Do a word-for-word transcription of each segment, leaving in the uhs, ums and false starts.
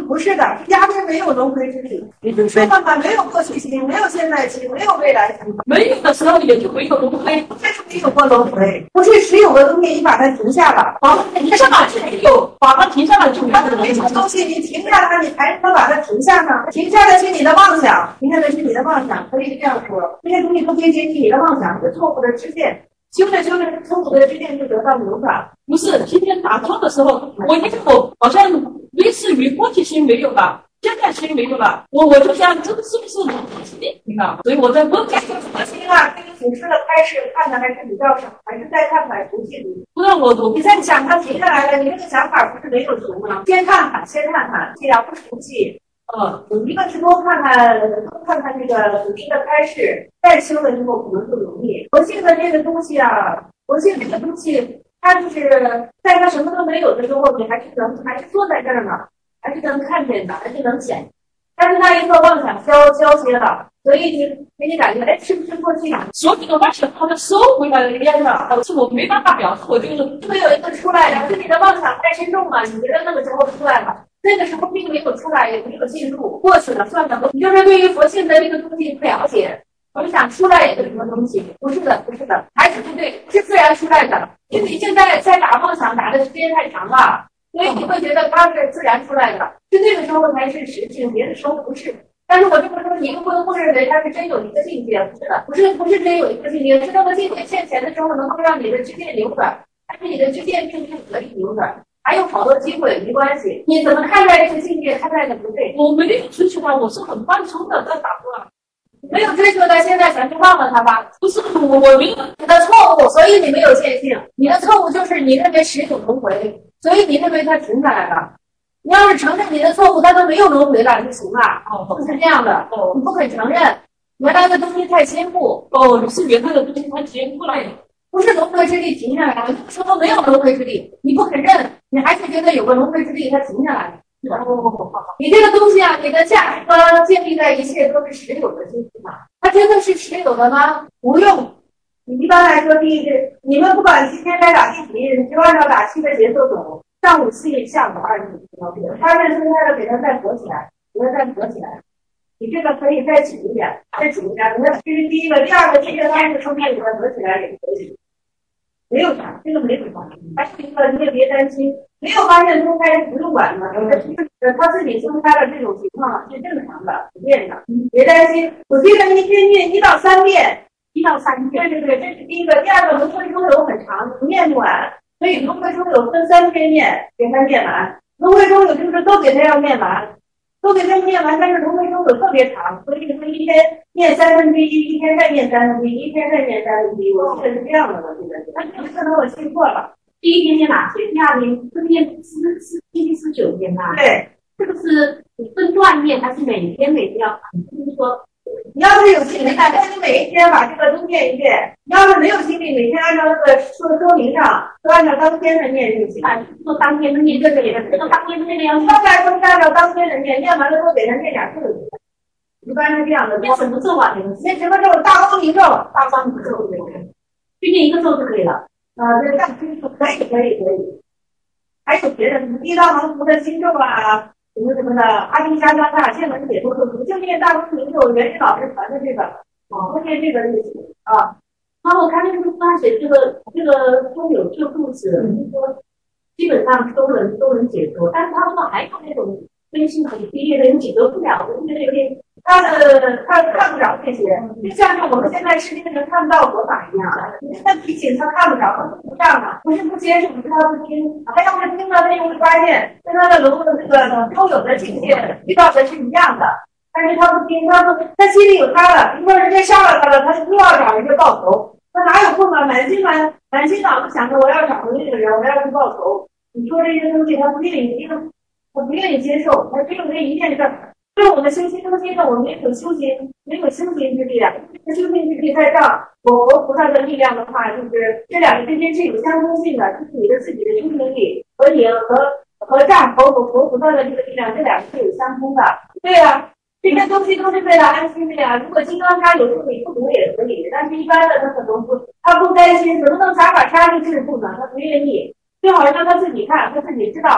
不是的，压根没有轮回之力。你就说办法没有过去心，没有现在心，没有未来心， 没有的时候也就没有轮回。 不是没有过轮回，不是持有的东西你把它停下了， 把它停下来就没有，把它停下来就没有。 没什么东西你停下它，你还能把它停下呢？停下的是你的妄想，停下的是你的妄想，可以这样说，这些东西都可以解决你的妄想，是错误的知见。修着修着错误的知见就得到流转。 不是，今天打坐的时候，我一我好像类似于过去心没有了，现在心没有了，我我就想这个是不是是电瓶啊？所以我在问这个核心啊，这个祖师的开示看的还是比较少，还是再看看熟悉读。 不然我我你在想它停下来了，你这个想法不是没有读吗？先看看，先看看，既然不熟悉。呃，一个是多看看，多看看这个祖师的开示，再修了之后可能就容易。佛性的这个东西啊，佛性这个东西，它就是在它什么都没有的时候，你还是能，还是坐在这儿呢，还是能看见的，还是能显。但是那一刻妄想消消歇了，所以你给你感觉，哎，是不是过去所有的妄想它的收回来了一样的？是我没办法表示，我就是会有一个出来的，是你的妄想太深重了，你觉得那个时候出来了。那个时候并没有出来，也没有进入，过去了，算了。你就是对于佛性的这个东西不了解，我就想出来也是什么东西？不是的，不是的，还是不对，是自然出来的。因为你现在在打妄想打的时间太长了，所以你会觉得它是自然出来的，是那个时候才是实性，别的时候不是。但是我这么说，你又不能不认为它是真有一个境界，不是的，不是不是真有一个境界，是那个境界现前的时候能够让你的知见流转，但是你的知见并不可以流转。还有好多机会，没关系。你怎么看待这个境界？看待的不对。 我没有追求它，我是很放松的在打坐。 没有追求的，现在咱就忘了它吧。 不是我，我没有你的错误，所以你没有见性。你的错误就是你认为十有轮回，所以你认为它停下来了。你要是承认你的错误，它都没有轮回了就行了。哦，不是这样的。哦，你不肯承认，原来的东西太坚固。 哦，你是原来的东西太坚固了。 不是轮回之力停下来了，说都没有轮回之力，你不肯认，你还是觉得有个轮回之力，它停下来了。你这个东西啊，你的价值观建立在一切都是实有的基础上，它真的是实有的吗？不用。你一般来说，第一，你们不管今天该打第几日，就按照打七的节奏走，上午七日，下午二日，他是分开的，给它再合起来，给它再合起来。你这个可以再紧一点，再紧一点。你看，这是第一个，第二个，这个它是充电给它合起来也可以。没有啥，这个没什么，还是一个你也别担心，没有发现分开不用管的，呃，他自己分开了这种情况是正常的、普遍的，别担心。我记得一天念一到三遍，一到三遍，对对对，这是第一个。第二个，轮回中有很长，念不完，所以轮回中有分三篇念，给他念完。轮回中有就是都给他要念完。都给他念完，但是轮回中有特别长，所以说一天念三分之一，一天再念三分之一，一天再念三分之一，我记得是这样的，我记得是。但是可能我记错了。 第一天念哪些？第二天是念四四七十九天吧？ 对， 这个是你分段念，还是每天每天要？就是说， 你要是有精力，哪怕你每一天把这个都念一遍；你要是没有精力，每天按照那个说说明上，都按照当天的念就行。 啊，做当天的念，这个也这个当天的那个要。 大概都是按照当天的念，念完了都给他念点咒。一般是这样的。 念什么咒啊？ 念什么咒？大光明咒， 大光明咒对不对？就念一个咒就可以了。 啊，这大可以可以可以。还有别的什么地藏王菩的心咒啊？什么什么的，阿弥沙加大见闻解脱咒，就念大光明咒，袁林老师传的这个，哦，都念这个就行啊。 然后我看那个书上写这个这个中有救度子，就是说基本上都能都能解脱，但是他说还有那种根性很低的人解脱不了，我觉得有点他的他看不着这些，就像是我们现在世界上看不到佛法一样，那提醒他看不着，他不上啊，不是不接受，不是他不听，他要是听了，他就会发现跟他的轮回的这个都有的境界遇到的是一样的，但是他不听，他不，他心里有他了，如果人家杀了他了，他又要找人家报仇，他哪有空啊？满心满满心脑子想着我要找回这个人，我要去报仇，你说这些东西他不愿意听，他不愿意接受，他只有这一件事儿。对我们修心中心呢，我们没有修行，没有修行之力啊。这修行之力再上我佛菩萨的力量的话，就是这两个之间是有相通性的，就是你的自己的修行力和你和和丈佛佛佛菩萨的这个力量，这两个是有相通的。对呀、啊，这些东西都是为了安心的呀。如果金刚砂有时候你不读也可以，但是一般的他可能不，他不担心，怎么能撒把沙就致富呢？他不愿意，最好让他自己看，他自己知道了。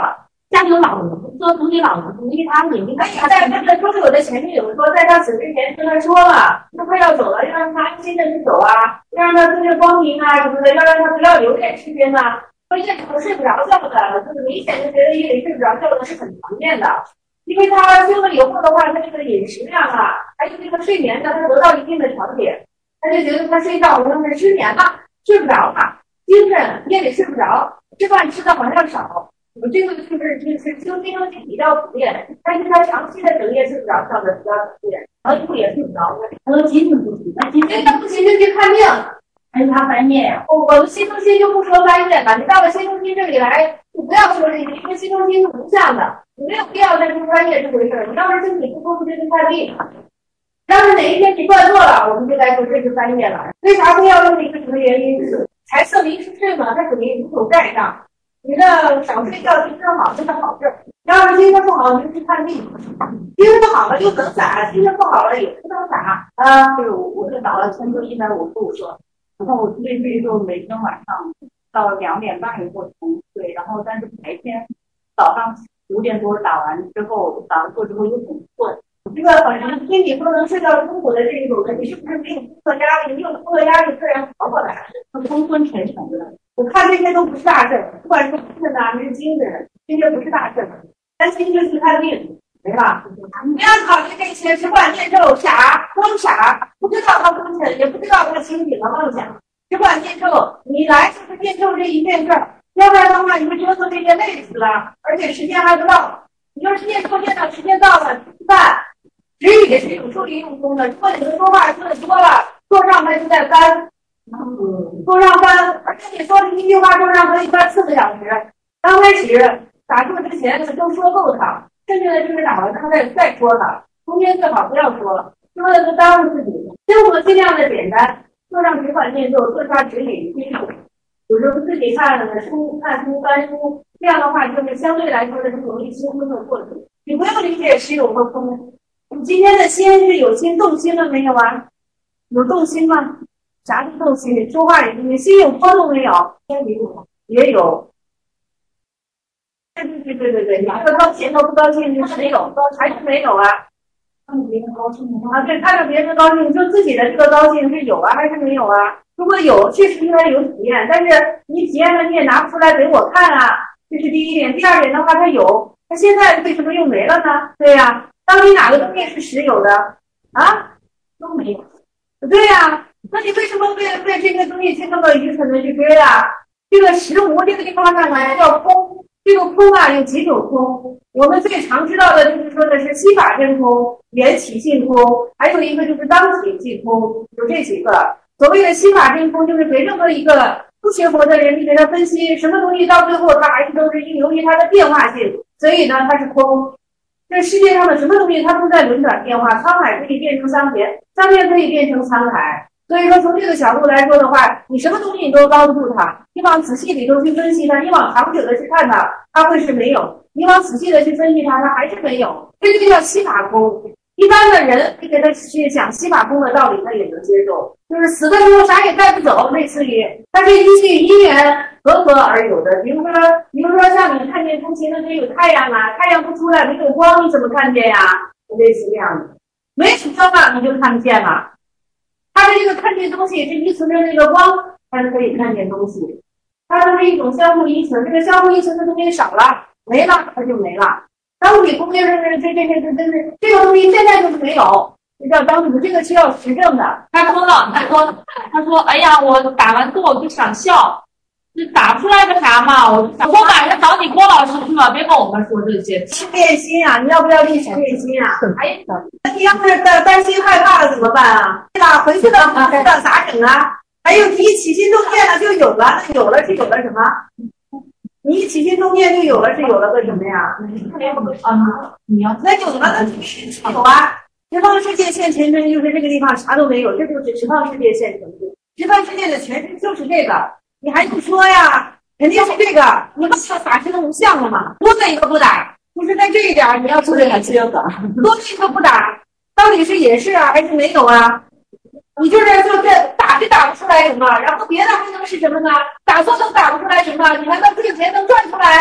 家里有老人，说独居老人，因为他眼睛。 哎呀，在这个周友的前面有说，在他死之前跟他说了，他快要走了，要让他安心的去走啊，要让他跟着光明啊什么的，要让他不要留恋世间啊。说夜里头睡不着觉的，就是明显的觉得夜里睡不着觉的是很常见的。因为他修了以后的话，他这个饮食量啊，还有这个睡眠呢，他得到一定的调节，他就觉得他睡觉好像是失眠了，睡不着了，精神夜里睡不着，吃饭吃的好像少。我这个就是就是修心中比较普遍，但是他长期的整夜睡不着觉的比较普遍，然后也睡不着， 他说精神不行，那精神不行就去看病。 还是他翻页， 我我们心中心就不说翻页了，你到了心中心这里来，就不要说这个，因为心中心是无相的，你没有必要再说翻页这回事儿。你要是身体不舒服就去看病，要是哪一天你断做了，我们就该说这是翻页了。为啥非要用一个什么原因？财色名食睡嘛，它属于五种债障。你的少睡觉精神好，这是好事。要是精神不好，你就去看病。精神好了就能打，精神不好了也不能打啊。 就是我我是打了深度一百五十五个。然后我睡睡就每天晚上到两点半以后才睡，然后但是白天早上五点多打完之后，打完坐之后又很困。 这个好像心里不能睡到中午的这一种人，你是不是没有工作压力？没有工作压力自然熬过来， 昏昏沉沉的。 我看这些都不是大事，不管是精神呐还是精神，这些不是大事。担心就去看病。没了，你不要考虑这些，只管念咒，傻，光傻，不知道他风尘，也不知道他清醒的妄想，只管念咒。你来就是念咒这一件事儿，要不然的话，你们折腾这些累死了，而且时间还不到。你要是念咒念到时间到了，吃饭，止语是有助于用功的。如果你们说话说的多了，桌上它就在翻，嗯，桌上翻，而且你说的一句话桌上可以翻四个小时。刚开始打坐之前都说够它。剩下的就是打完他再再说它，中间最好不要说了，说了就耽误自己。生活尽量的简单，做上只管念咒，做上指引记住。有时候自己看书、看书、翻书，这样的话就是相对来说的是容易轻松的过程。你不用理解实有和空。你今天的心是有心动心了没有啊？有动心吗？啥是动心？说话里面心有波动没有？也有。对对对对对，你说高兴和不高兴是没有，还是没有啊？ 看着别人高兴啊，对，看着别人高兴，就自己的这个高兴是有啊，还是没有啊？如果有，确实应该有体验，但是你体验了你也拿不出来给我看啊，这是第一点。第二点的话，它有，它现在为什么又没了呢？对呀、啊，当你哪个东西是实有的啊，都没有。对呀、啊，那你为什么为为这个东西去那么愚蠢的去追啊？这个实无这个地方上来叫空。这个空啊有几种空，我们最常知道的就是说的是悉法真空、缘起性空，还有一个就是当体即空，有这几个。所谓的悉法真空，就是给任何一个不学佛的人，你给他分析什么东西到最后它还是都是由于它的变化性，所以呢它是空。这世界上的什么东西它都在轮转变化，沧海可以变成桑田，桑田可以变成沧海。所以说从这个角度来说的话，你什么东西你都包不住它，你往仔细里头去分析它，你往长久的去看它，它会是没有；你往仔细的去分析它，它还是没有。这就叫悉法空。一般的人你给他去讲悉法空的道理，他也能接受，就是死的时候啥也带不走，类似于它是依据因缘合合而有的。比如说比如说像你看见中心的有太阳啊，太阳不出来没有光你怎么看见呀、啊？类似这样的，没有光了你就看不见了。它的这个看见东西是依存着那个光，它是可以看见东西。它都是一种相互依存，这个相互依存的东西少了，没了它就没了。当体空就是这这这这这这个东西现在就是没有，这叫当体，这个需要实证的。 他说了，他说他说，哎呀，我打完之后我就想笑，就打不出来个啥嘛，我就想，我晚上找你郭老师去了，别跟我们说这些。 练心啊，你要不要练习练心啊？哎，你要是担担心害怕了怎么办啊？对吧？回去了不知道咋整啊？还有你起心动念了就有了，那有了是有了什么？你一起心动念就有了，是有了个什么呀？ 啊，你要那有了那就有啊。十方世界现前身，就是这个地方啥都没有，这就是十方世界现前身。十方世界的全身就是这个，你还用说呀？肯定是这个，你不想法身无相了吗？多的一个不打，就是在这一点你要说这个只有打，多的一个不打，到底是也是啊，还是没有啊？你就是说这打是打不出来什么，然后别的还能是什么呢？打错都打不出来什么？你难道挣钱能赚出来？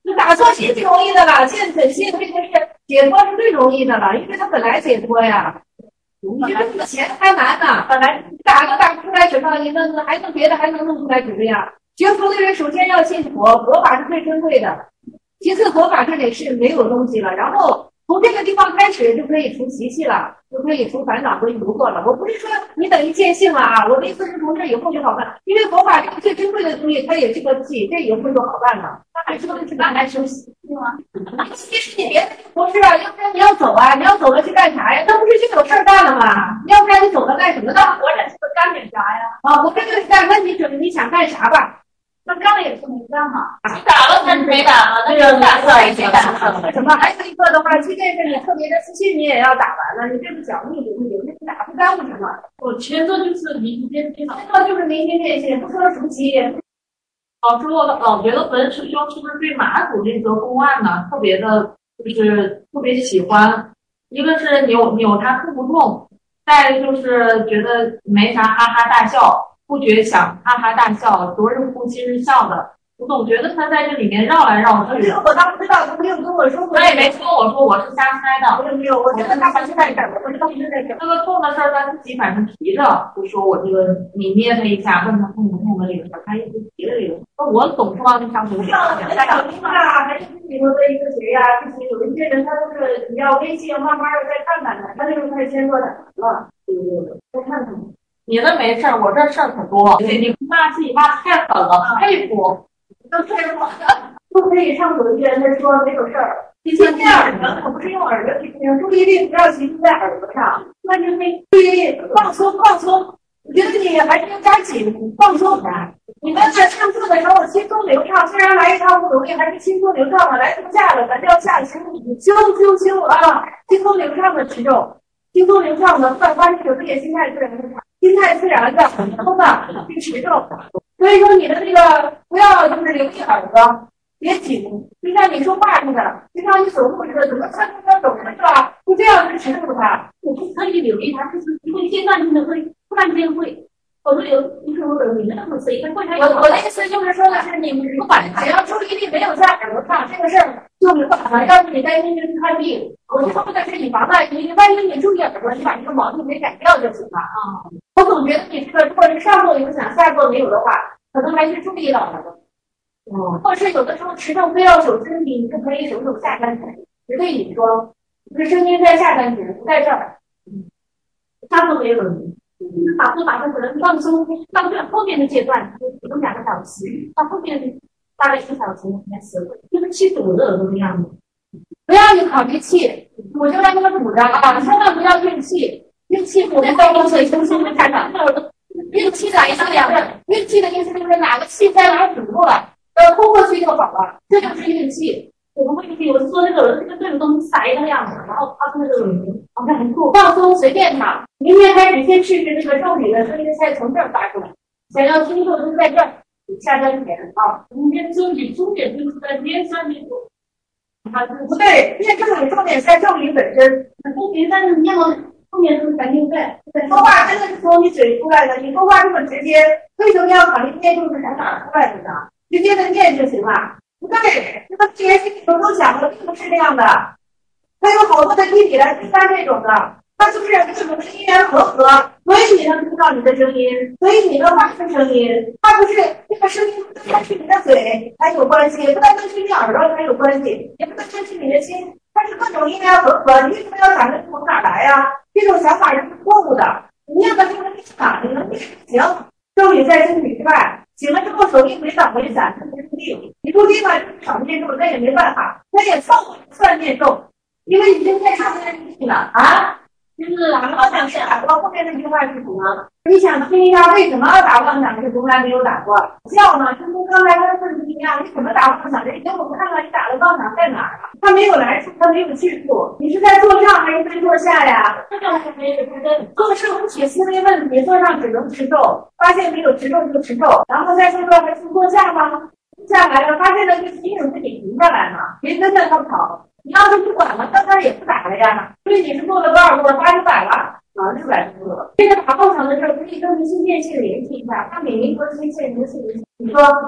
你打坐是最容易的了，见本性这个是解脱是最容易的了，因为它本来解脱呀。你这个钱还难呢，本来打都打不出来什么，你弄还弄别的还能弄出来什么呀？学佛的人首先要信佛，佛法是最珍贵的。其次，佛法这里是没有东西了，然后从这个地方开始就可以除习气了，就可以除烦恼和疑惑了。我不是说你等于见性了啊，我的意思是从这以后就好办，因为佛法这个最珍贵的东西，它也是个气，这以后就好办了。他还说的是慢慢修习，对吗？其实你别的不是啊，要不然你要走啊，你要走了去干啥呀？那不是就有事儿干了吗？要不然你走了干什么呢？ 活着是干点啥呀？ 啊，我这就是干，那你准你想干啥吧？ 那干了也是没干嘛。 打了还是没打了？那个打了也没打了。 什么？还有一个的话，即便是你特别的自信，你也要打完了。你这个脚你不行，你打不耽误什么？ 我前头就是明天天， 前头就是明天练习，不说熟悉。 老师，我老觉得文师兄是不是对马祖这则公案呢，特别的，就是特别喜欢？一个是扭扭他吐不动，再一个就是觉得没啥哈哈大笑。不觉想哈哈大笑，昨日哭今日笑的，我总觉得他在这里面绕来绕去。 我倒不知道，他没有跟我说过。 他也没跟我说，我是瞎猜的。 我也没有，我觉得他不是在这儿，我到底是在这儿。 这个痛的事儿，他自己反正提着，就说我这个你捏他一下，问他痛不痛的这个事儿，他一直提着这个。那我总是往那上头讲。 在小兵啊，还是里头的一个谁呀？就是有一些人，他都是你要微信，慢慢的再看看他，他就是开始先说的啊，对对对，再看看。 你那没事儿，我这事儿可多。你你骂自己骂太狠了，佩服， 都佩服，都可以上手机，他说没有事儿。你听见耳朵，可不是用耳朵去听，注意力不要集中在耳朵上，那就没注意力放松放松。我觉得你还是有点紧，放松点。你们在上课的时候轻松流畅，虽然来一趟不容易，还是轻松流畅的。来度假了，咱就要下行，修修修啊，轻松流畅的持咒，轻松流畅的放宽手也心态自然的。心态自然的、很通的去持咒，所以说你的这个不要就是留意耳朵，别紧，就像你说话似的，就像你走路似的，怎么穿着穿走的是吧？就这样去持咒它， 我不可以留意它，就是会间断性的会，突然间会，我说有你说我你那么谁他会他我我的意思就是说的是你不管只要注意力没有在耳朵上，这个事儿就没办法。要是你担心就是看病，我说的是以防万一，万一你注意耳朵，你把这个毛病给改掉就行了啊。我总觉得你这个如果是上座影响，下座没有的话，可能还是注意到了的。嗯，或者是有的时候持咒非要手身体，你就可以手手下丹田，只可以你说，你的声音在下丹田，不在这儿。嗯，上座没有问题。打坐马上可能放松，到这后面的阶段，只用两个小时，到后面大概一个小时开始，就是气堵着耳朵的样子。不要你考虑气，我就让他们堵着啊，千万不要运气。运气我们在工作中心看到，运气咋意思呀？运气的意思就是哪个气在哪堵住了，呃，通过去就好了，这就是运气。 我们会有时说那个人这个这个东西塞的样子，然后他那个人好像很酷，放松随便唱。明天开始先试试这个咒语的声音，再从这儿发出来。想要听咒就在这儿下丹田啊。 明天咒语重点就是在边上面。 啊，不对，念咒语重点在咒语本身。 重点但是念到后面是肯定在。 说话真的是从你嘴出来的，你说话这么直接，为什么要考虑念咒是从哪儿出来的呢？直接的念就行了。不对，那么这些心里头都想的并不是这样的，他有好多的地理来推翻这种的，他就是各种的因缘和合，所以你能听到你的声音，所以你能发出声音，它不是这个声音不单是你的嘴才有关系，不单单是你耳朵才有关系，也不单单是你的心，它是各种因缘和合，你为什么要想着从哪来呀、啊？这种想法是错误的，你念的这个立场，你能行，咒语在身体之外。醒了之后手一回掌回伞，它不入定。你入定了少念咒，那也没办法，那也凑合算念咒，因为已经太上面去了啊。就是打妄想是打过，后面那句话是什么？你想听一下为什么打妄想是从来没有打过？笑呢，就跟刚才他的问题一样，你怎么打妄想？这给我们看看你打的妄想在哪儿啊？他没有来处，他没有去处，你是在做上还是在做下呀？ 这个是没有跟做事无起思维问题，做上只能持咒，发现没有持咒就持咒，然后再说说还是做下吗？下来了，发现了就提醒自己停下来嘛，别跟着他跑。你要是不管了，到那儿也不打了呀。所以你是做了多少步？八十百了啊，六百多了。这个打妄想的事儿可以跟明心见性联系一下，他每年多心见明心。你说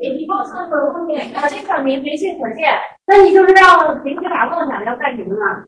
你梦想的方面，条件证明没性可见，那你就是让平时打梦想要干什么呢？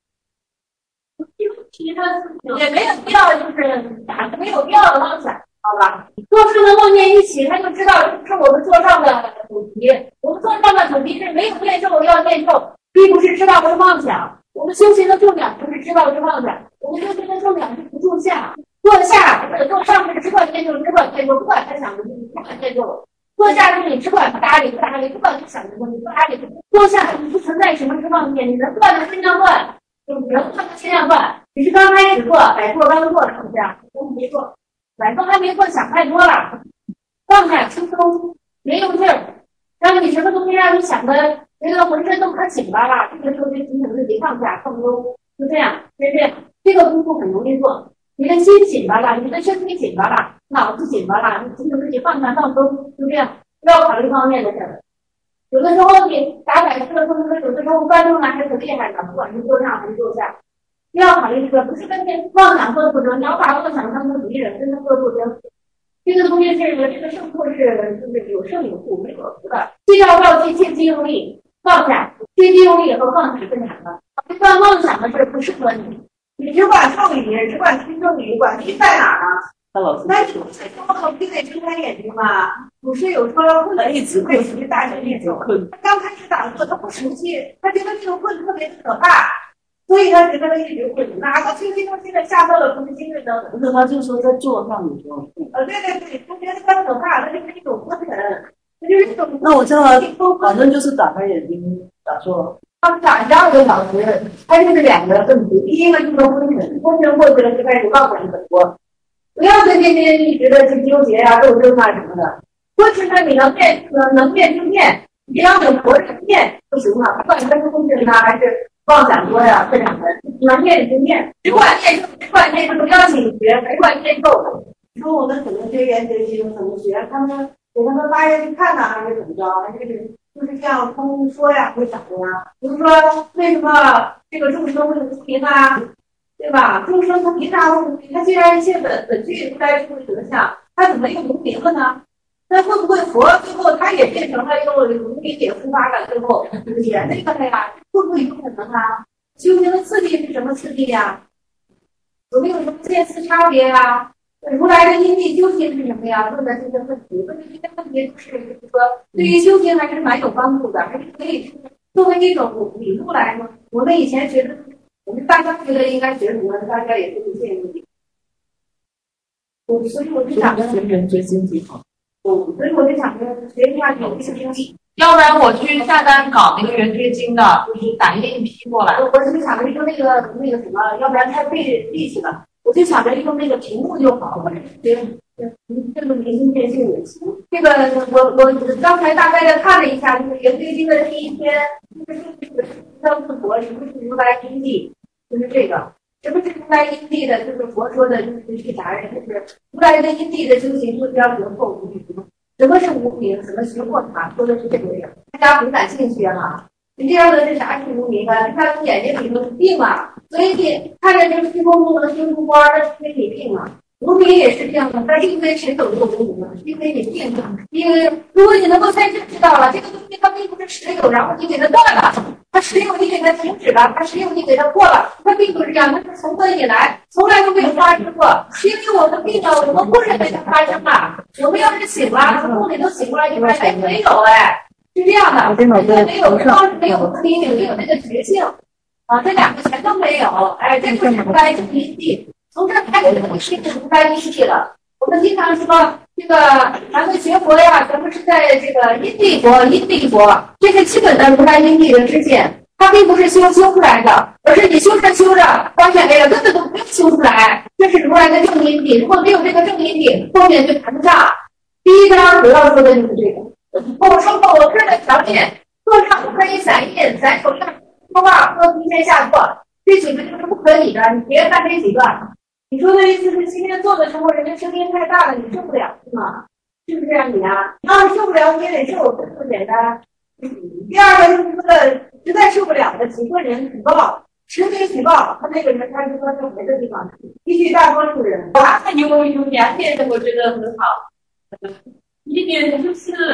其实也没有必要，就是打着没有必要的妄想，好吧？做事的梦念一起，他就知道这是我们做上的主题。我们做上的主题是没有念咒要念咒，并不是知道是妄想。我们修行的重点不是知道是妄想，我们修行的重点是不住下。坐下或者坐上是只管念咒，只管念咒，不管他想的东西，不管念咒。坐下是你只管不搭理不搭理，不管他想的东西不搭理。坐下你不存在什么是妄念，你能断的尽量断，就是能断的尽量断。只是刚开始做，百做刚做，是不是？都没做，百做还没做，想太多了。放下轻松，别用劲儿，让你什么东西让你想的觉得浑身都可紧巴了，这个时候就提醒自己放下放松，就这样，就这样。这个功夫很容易做。你的心紧巴了，你的身体紧巴了，脑子紧巴了，你提醒自己放下放松，就这样，不要考虑方面的事儿。有的时候你打百次的动作，有的时候翻动呢还很厉害的，不管是坐上还是坐下，不要考虑这个，不是跟这妄想做不成，你要把妄想当成敌人，跟他做斗争。这个东西是这个胜负是就是有胜有负，没有负的。既要忘记，借机用力，放下，借机用力和放下是难的。这段妄想的事不适合你。你只管咒语，只管听咒语，管题在哪儿呢？ 那老师， 那你说必得睁开眼睛嘛？古时有说困一直困，属于大人一种困。他刚开始打坐，他不熟悉，他觉得这个困特别的可怕，所以他觉得他一直困。哪个清晰中现在下到了不是精神的？ 不是，他就说在坐上的时候。 呃，对对对，他觉得他可怕，他就是一种昏沉，他就是一种。 那我知道了，反正就是打开眼睛打坐。 他们打十二个小时，他就是两个问题。第一个就是昏沉，昏沉过去了就开始告诉你很多，不要在那边一直的去纠结啊、斗争啊什么的。昏沉呢，你能变能能变就变，只要你活着变就行了。不管你是昏沉呢还是妄想多呀，这两个能变就变，只管念咒，只管念咒，不要紧学，只管念咒。你说我们怎么学员学习怎么学？他们给他们发下去看呢，还是怎么着？还是？就是这样通说呀，会讲的呀。比如说，为什么这个众生会无明啊，对吧？众生他凭啥会无明？他既然一切本本具如来智慧德相，他怎么又无明了呢？那会不会佛最后他也变成了又无明也复发了，最后也那个了呀？会不会有可能啊？修行的次第是什么次第呀？有没有什么见次差别呀？如来的因地修行是什么呀？问的这些问题，问的这些问题就是就是说，对于修行还是蛮有帮助的，还是可以作为一种理路来说。我们以前学的，我们大家觉得应该学什么，大家也是不建议。我所以我就想着学人学经挺好。 我所以我就想着学一下有这个经济。 要不然我去下单搞那个圆觉经的，就是打印一批过来。 我我就想着用那个那个什么，要不然太费力气了。我就想着用那个屏幕就好，或者是这个明星电视也行。这个我我刚才大概的看了一下，就是圆觉经的第一篇，就是张四佛什么是如来因地，就是这个什么是如来因地的，就是佛说的，就是是啥呀？就是如来的因地的修行就是要学破无明。什么是无明？什么学过法？说的是这个呀，大家很感兴趣啊。你这样的是啥是无明啊？他从眼睛里头是病啊，所以你看着这个虚空不能修出花，那是因为你病啊。无明也是这样的，但是因为谁走这个无明啊？因为你病了。因为如果你能够在这知道了，这个东西它并不是实有，然后你给它断了，它实有你给它停止了，它实有你给它破了，它并不是这样，它是从根以来从来都没有发生过。是因为我们病了，我们不认为它发生了。我们要是醒了，从梦里头醒过来，你发现没有哎。是这样的，没有当时没有无明，也没有这个觉性啊，这两个全都没有。哎，这就是如来因地。从这开始，我是如来因地了。我们经常说这个咱们学佛呀，咱们是在这个因地佛、因地佛，这是基本的如来因地的知见。它并不是修修出来的，而是你修着修着，发现哎呀，根本都不用修出来，这是如来的正因地。如果没有这个正因地，后面就谈不上。第一章主要说的就是这个。后生后知的条件，坐上不可以散印，散手上说话不能提前下坐，这几个就是不可以的。你别看这几个，你说的意思是今天做的时候人家声音太大了，你受不了是吗？是不是啊你啊？你要是受不了你也得受，这不简单。第二个就是说的实在受不了的几个人举报，实名举报，他那个人他就说在别的地方，依据大多数人。 哇，有有两点我觉得很好。一点就是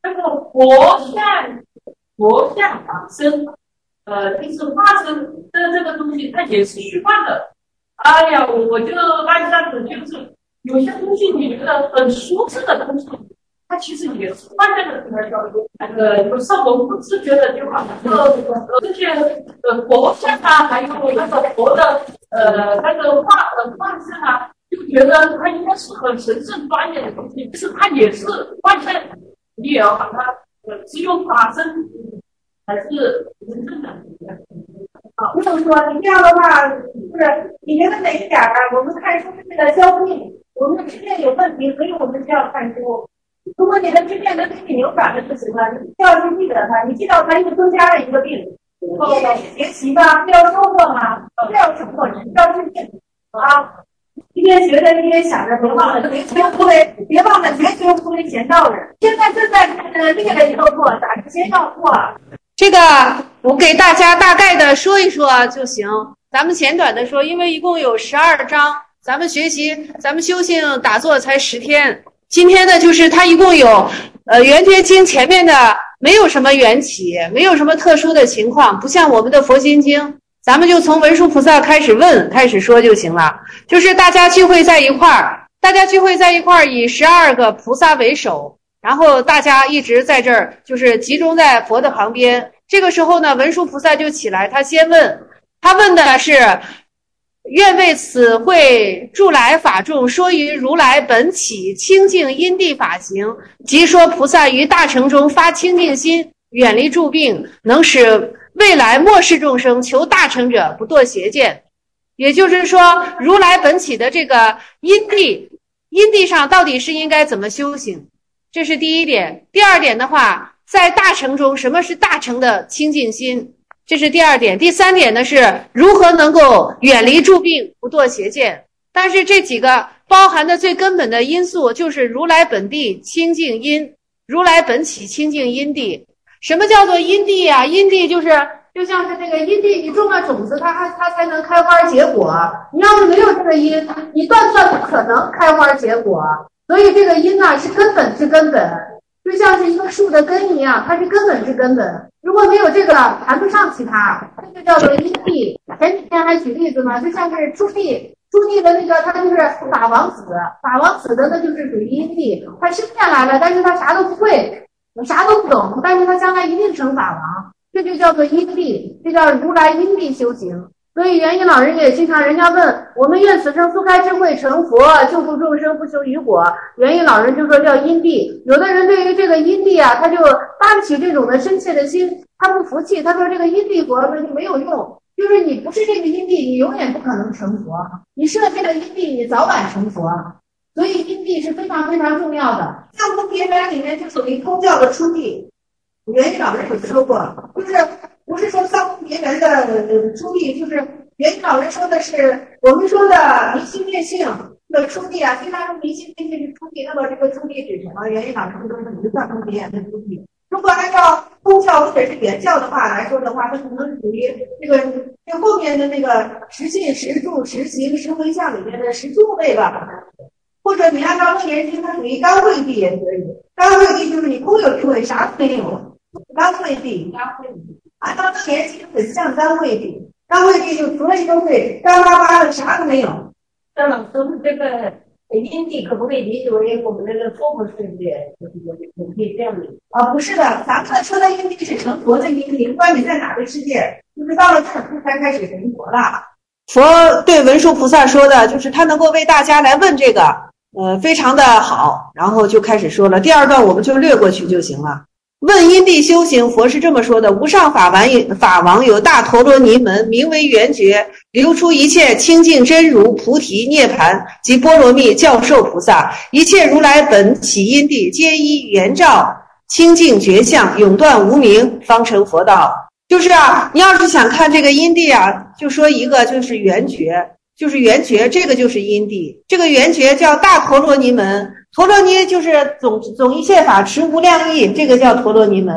这个佛像佛像法身，呃，就是化身的这个东西，它也是虚幻的。哎呀，我就按下子就是有些东西你觉得很舒适的东西，它其实也是幻象的那个，就是我们不自觉的就好像呃这些呃佛像啊，还有那个佛的呃那个化呃化身啊，就觉得它应该是很神圣庄严的东西，其实它也是幻象，你也要把它呃只有法身才是真正的。 不能说你这样的话，就是你觉得哪一点啊？我们看书是为了消病，我们的知见有问题，所以我们需要看书。如果你的知见能给你扭转的不行了，你需要去记得它，你记到它又增加了一个病。后学习吧，是要收获吗？是要收获，是要治病啊！一边学着一边想着，别忘了绝学不为，别忘了绝学不为前道人。现在正在看着列了以后做，咱们先要做。 这个我给大家大概的说一说就行，咱们简短的说，因为一共有十二章，咱们学习咱们修行打坐才十天。今天呢，就是它一共有呃圆觉经前面的没有什么缘起，没有什么特殊的情况，不像我们的佛心经，咱们就从文殊菩萨开始问开始说就行了。就是大家聚会在一块儿，大家聚会在一块儿，以十二个菩萨为首，然后大家一直在这儿，就是集中在佛的旁边。这个时候呢，文殊菩萨就起来，他先问，他问的是：愿为此会住来法众说于如来本起清净因地法行，即说菩萨于大乘中发清净心，远离诸病，能使未来末世众生求大乘者不堕邪见。也就是说，如来本起的这个因地，因地上到底是应该怎么修行？这是第一点。第二点的话，在大乘中，什么是大乘的清净心？这是第二点。第三点呢，是如何能够远离诸病，不堕邪见。但是这几个包含的最根本的因素，就是如来本地清净因，如来本起清净因地。什么叫做因地啊？因地就是就像是这个因地，你种了种子，它还它才能开花结果。你要是没有这个因，你断断不可能开花结果。所以这个因呢，是根本是根本，就像是一个树的根一样，它是根本是根本。如果没有这个，谈不上其他，这就叫做因地。前几天还举例子嘛，就像是朱棣，朱棣的那个他就是法王子，法王子的那就是属于因地，他生下来了，但是他啥都不会，啥都不懂，但是他将来一定成法王，这就叫做因地，这叫如来因地修行。所以元瑛老人也经常，人家问我们愿此生速开智慧成佛，救度众生不求于果，元瑛老人就说叫因地。有的人对于这个因地啊，他就发不起这种的深切的心，他不服气，他说这个因地佛就没有用，就是你不是这个因地，你永远不可能成佛，你设这个因地，你早晚成佛。所以因地是非常非常重要的。藏宗别缘里面就属于宗教的初地，元瑛老人有说过，就是不是说藏宗别缘的呃初地，就是元瑛老人说的是我们说的明心见性的初地啊。虽然说明心见性是初地，那么这个初地是什么？元瑛老人说的是藏宗别缘的初地。如果按照宗教或者是原教的话来说的话，它可能属于这个这后面的那个实信、实住、实行、实回向里面的实住位吧。或者你按照楞严经，它属于干慧地也可以。干慧地就是你空有智慧，啥都没有。干慧地，干慧地。按照楞严经很像干慧地，干慧地就除了智慧，干巴巴的啥都没有。 张老师，这个因地可不可以理解为我们那个佛佛世界，就是我们可以这样理解？ 啊，不是的，咱们说的因地是成佛的因地，不管你在哪个世界，就是到了这儿才开始成佛了。 佛对文殊菩萨说的，就是他能够为大家来问这个，呃，非常的好，然后就开始说了。第二段我们就略过去就行了。问因地修行，佛是这么说的：无上法王法王有大陀罗尼门，名为圆觉，流出一切清净真如菩提涅盘及波罗蜜教授菩萨，一切如来本起因地，皆依圆照清净觉相，永断无明，方成佛道。就是啊，你要是想看这个因地啊，就说一个就是圆觉，就是圆觉，这个就是因地。这个圆觉叫大陀罗尼门，陀罗尼就是总总一切法持无量义，这个叫陀罗尼门。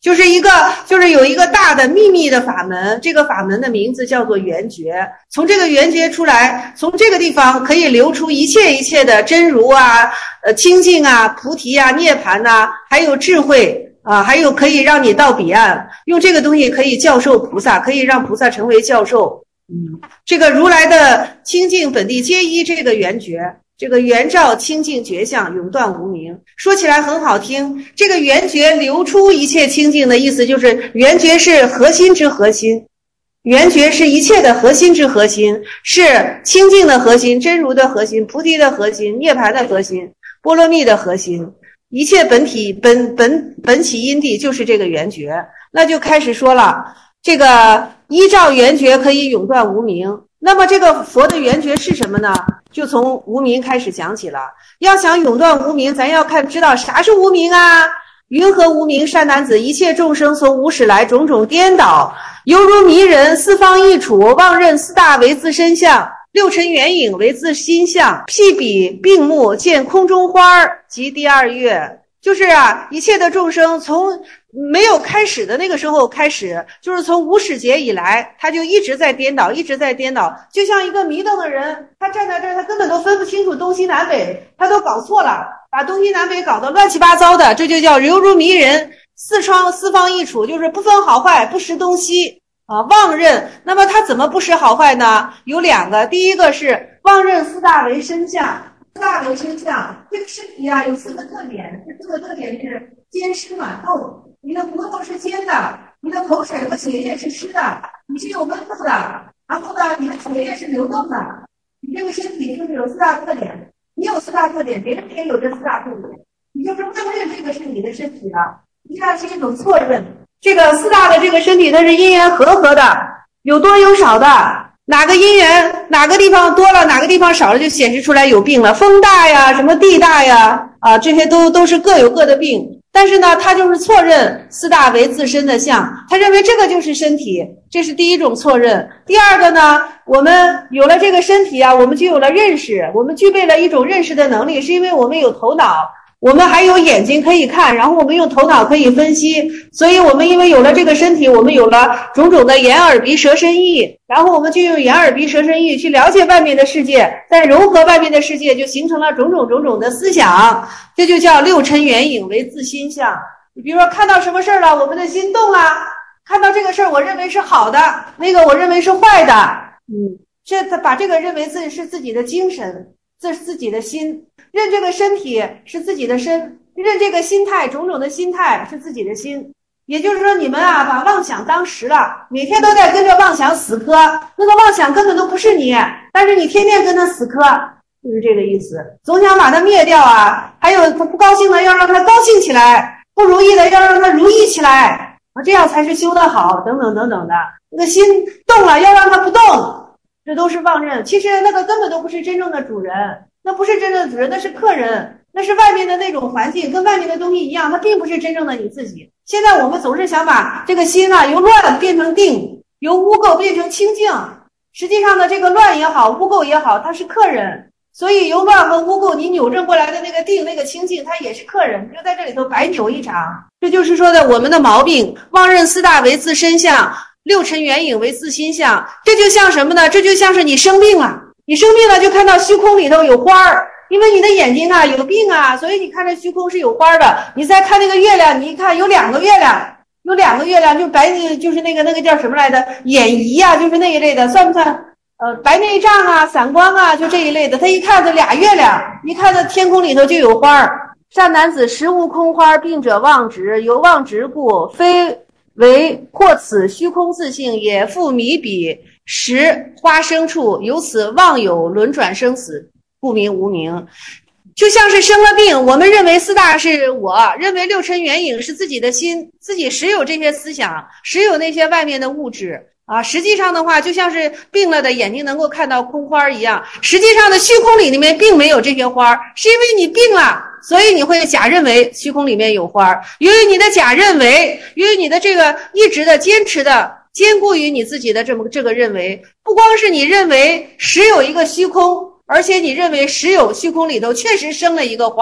就是一个，就是有一个大的秘密的法门，这个法门的名字叫做圆觉。从这个圆觉出来，从这个地方可以流出一切一切的真如啊，呃，清净啊，菩提啊，涅槃呐、啊，还有智慧啊，还有可以让你到彼岸。用这个东西可以教授菩萨，可以让菩萨成为教授。嗯，这个如来的清净本地皆依这个圆觉。这个圆照清净觉相，永断无明，说起来很好听。这个圆觉流出一切清净的意思，就是圆觉是核心之核心，圆觉是一切的核心之核心，是清净的核心，真如的核心，菩提的核心，涅槃的核心，波罗蜜的核心，一切本体本本本起因地就是这个圆觉。那就开始说了，这个依照圆觉可以永断无明。那么这个佛的圆觉是什么呢？就从无明开始讲起了。要想永断无明，咱要看知道啥是无明啊？云何无明？善男子，一切众生从无始来，种种颠倒，犹如迷人，四方益处，妄认四大为自身相，六尘缘影为自心相，譬比病目，见空中花儿，即第二月。就是啊，一切的众生从没有开始的那个时候开始，就是从无始劫以来，他就一直在颠倒，一直在颠倒，就像一个迷瞪的人，他站在这儿，他根本都分不清楚东西南北，他都搞错了，把东西南北搞得乱七八糟的，这就叫犹如迷人，四窗四方益处，就是不分好坏，不识东西啊，妄认。那么他怎么不识好坏呢？有两个，第一个是妄认四大为身相。四大为身相，这个身体啊有四个特点，这四个特点是坚湿暖透。你的骨头是坚的，你的口水和血液是湿的，你是有温度的，然后呢，你的血液是流动的。你这个身体就是有四大特点，你有四大特点，别人也有这四大特点，你就是默认这个是你的身体了，实际上是一种错认。这个四大的这个身体，它是因缘和合的，有多有少的。哪个因缘哪个地方多了，哪个地方少了，就显示出来有病了。风大呀，什么地大呀，啊，这些都都是各有各的病。但是呢，他就是错认四大为自身的相，他认为这个就是身体，这是第一种错认。第二个呢，我们有了这个身体啊，我们就有了认识，我们具备了一种认识的能力，是因为我们有头脑。我们还有眼睛可以看，然后我们用头脑可以分析，所以我们因为有了这个身体，我们有了种种的眼耳鼻舌身意，然后我们就用眼耳鼻舌身意去了解外面的世界，再融合外面的世界，就形成了种种种种的思想，这就叫六尘缘影为自心相。你比如说看到什么事儿了，我们的心动了，看到这个事儿我认为是好的，那个我认为是坏的，嗯，这把这个认为自己是自己的精神，这是自己的心，认这个身体是自己的身，认这个心态，种种的心态是自己的心。也就是说，你们啊，把妄想当实了，每天都在跟着妄想死磕，那个妄想根本都不是你，但是你天天跟他死磕，就是这个意思。总想把它灭掉啊，还有他不高兴的要让他高兴起来，不如意的要让他如意起来，啊，这样才是修得好，等等等等的。那个心动了，要让他不动。这都是妄认，其实那个根本都不是真正的主人，那不是真正的主人，那是客人，那是外面的那种环境，跟外面的东西一样，它并不是真正的你自己。现在我们总是想把这个心啊由乱变成定，由污垢变成清净，实际上呢，这个乱也好，污垢也好，它是客人，所以由乱和污垢你扭正过来的那个定，那个清净，它也是客人，就在这里头白扭一场。这就是说的我们的毛病，妄认四大为自身相，六尘缘影为自心相。这就像什么呢？这就像是你生病了，你生病了就看到虚空里头有花儿，因为你的眼睛啊有病啊，所以你看着虚空是有花的。你再看那个月亮，你一看有两个月亮，有两个月亮，就白就是那个那个叫什么来的眼仪啊，就是那一类的，算不算呃白内障啊、散光啊，就这一类的。他一看这俩月亮，一看这天空里头就有花儿。善男子，实无空花，病者妄执，由妄执故，非为或此虚空自性也，复迷彼实花生处，由此妄有轮转生死，故名无明。就像是生了病，我们认为四大是我，认为六尘缘影是自己的心，自己实有这些思想，实有那些外面的物质啊。实际上的话，就像是病了的眼睛能够看到空花一样，实际上的虚空里面并没有这些花，是因为你病了，所以你会假认为虚空里面有花。由于你的假认为，由于你的这个一直的坚持的坚固于你自己的这么这个认为，不光是你认为实有一个虚空，而且你认为实有虚空里头确实生了一个花儿，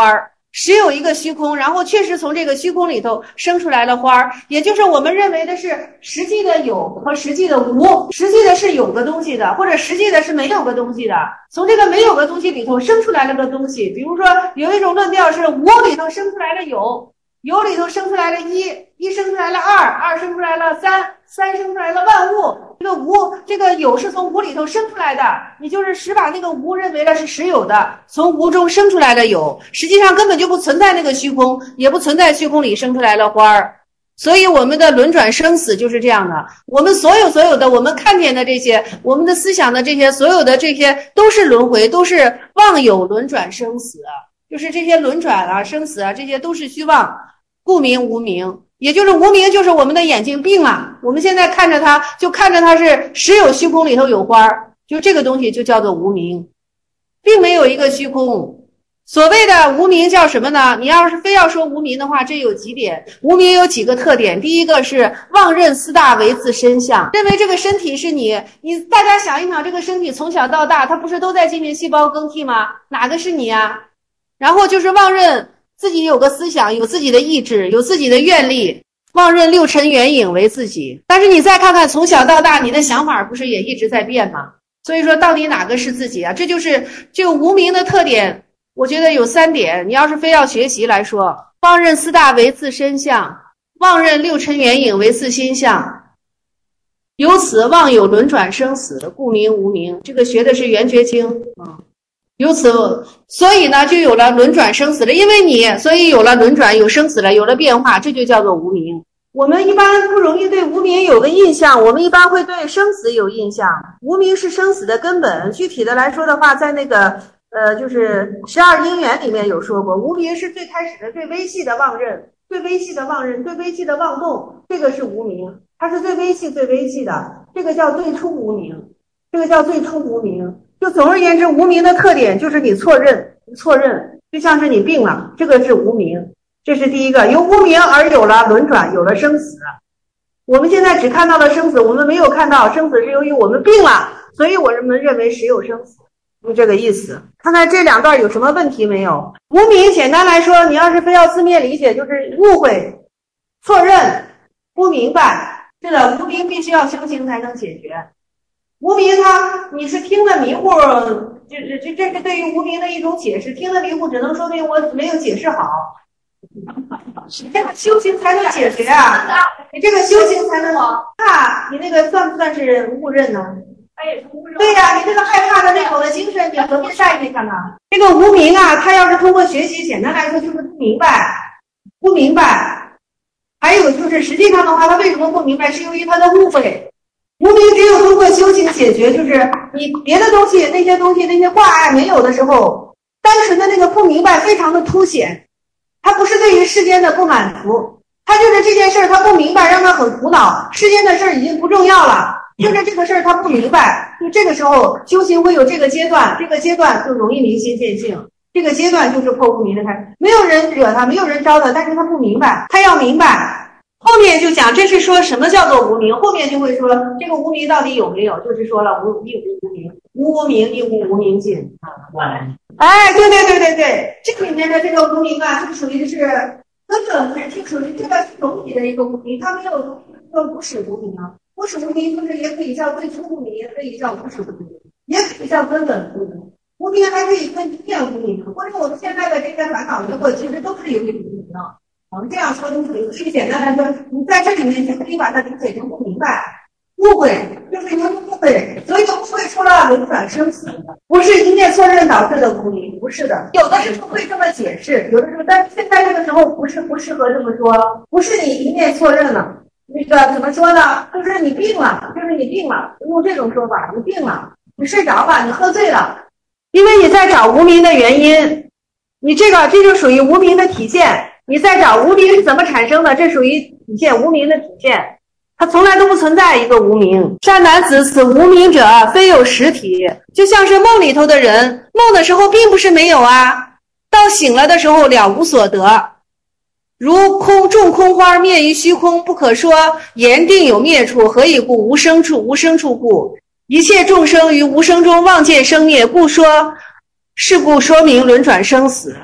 实有一个虚空，然后确实从这个虚空里头生出来了花儿，也就是我们认为的是实际的有和实际的无，实际的是有个东西的，或者实际的是没有个东西的，从这个没有个东西里头生出来了个东西。比如说有一种论调是无里头生出来了有，有里头生出来了一，一生出来了二，二生出来了三，三生出来了万物。这个无，这个有是从无里头生出来的，你就是实把那个无认为了是实有的，从无中生出来的有，实际上根本就不存在那个虚空，也不存在虚空里生出来了花儿。所以我们的轮转生死就是这样的，我们所有所有的我们看见的这些，我们的思想的这些，所有的这些都是轮回，都是妄有轮转生死，就是这些轮转啊生死啊，这些都是虚妄，故名无明。也就是无明，就是我们的眼睛病了，我们现在看着它，就看着它是实有虚空里头有花儿，就这个东西就叫做无明，并没有一个虚空。所谓的无明叫什么呢？你要是非要说无明的话，这有几点。无明有几个特点，第一个是妄认四大为自身相，认为这个身体是你，你大家想一想，这个身体从小到大，它不是都在进行细胞更替吗？哪个是你啊？然后就是妄认自己有个思想，有自己的意志，有自己的愿力，妄认六尘缘影为自己。但是你再看看从小到大，你的想法不是也一直在变吗？所以说到底哪个是自己啊？这就是就无明的特点，我觉得有三点，你要是非要学习来说，妄认四大为自身相，妄认六尘缘影为自心相，由此妄有轮转生死，故名无明。这个学的是圆觉经啊。由此，所以呢，就有了轮转生死了。因为你，所以有了轮转，有生死了，有了变化，这就叫做无明。我们一般不容易对无明有个印象，我们一般会对生死有印象。无明是生死的根本。具体的来说的话，在那个呃，就是十二因缘里面有说过，无明是最开始的最微细的妄认，最微细的妄认，最微细的妄动，这个是无明，它是最微细、最微细的，这个叫最初无明，这个叫最初无明。就总而言之，无明的特点就是你错认，错认，就像是你病了，这个是无明，这是第一个。由无明而有了轮转，有了生死。我们现在只看到了生死，我们没有看到生死是由于我们病了，所以我们认为实有生死，就这个意思。看看这两段有什么问题没有？无明简单来说，你要是非要字面理解，就是误会、错认、不明白。是的，无明必须要修行才能解决。无明它，你是听得迷糊，这这这这是对于无明的一种解释。听得迷糊，只能说明我没有解释好。这个修行才能解决啊！你这个修行才能怕，你那个算不算是误认呢？对呀、啊，你这个害怕的那种的精神，你何必晒这个呢？这个无明啊，他要是通过学习，简单来说就是不明白，不明白。还有就是，实际上的话，他为什么不明白？是由于他的误会。无明只有通过修行解决，就是你别的东西那些东西那些挂碍没有的时候，单纯的那个不明白非常的凸显，他不是对于世间的不满足，他就是这件事儿他不明白，让他很苦恼，世间的事儿已经不重要了，就是这个事儿他不明白，就这个时候修行会有这个阶段，这个阶段就容易明心见性，这个阶段就是破无明的开始，没有人惹他，没有人招他，但是他不明白，他要明白。后面就讲这是说什么叫做无明，后面就会说这个无明到底有没有，就是说了无亦无无明，无无明亦无无明尽。哎，对对对对对，这里面的这个无明啊，就属于是根本是属于这个是总体的一个无明，它没有说无始无明啊，无始无明就是也可以叫最初无明，也可以叫无始无明，也可以叫根本无明。无明还可以分一片无明，或者我们现在的这些烦恼之后，其实都是由于无明的。我们这样说都可以，最简单来说，你在这里面就可以把它理解成不明白、误会，就是因为误会，所以误会出了轮转生死，不是一念错认导致的无明，不是的。有的时候会这么解释，有的时候，但是现在这个时候不是不适合这么说，不是你一念错认了，那个怎么说呢？就是你病了，就是你病了，用这种说法，你病了，你睡着了，你喝醉了，因为你在找无明的原因，你这个这就属于无明的体现。你在找无明是怎么产生的，这属于体现无明的体现，它从来都不存在一个无明。善男子，此无明者非有实体，就像是梦里头的人，梦的时候并不是没有啊，到醒了的时候了无所得。如空众空花灭于虚空，不可说言定有灭处，何以故？无生处，无生处故。一切众生于无生中望见生灭，故说是故说明轮转生死。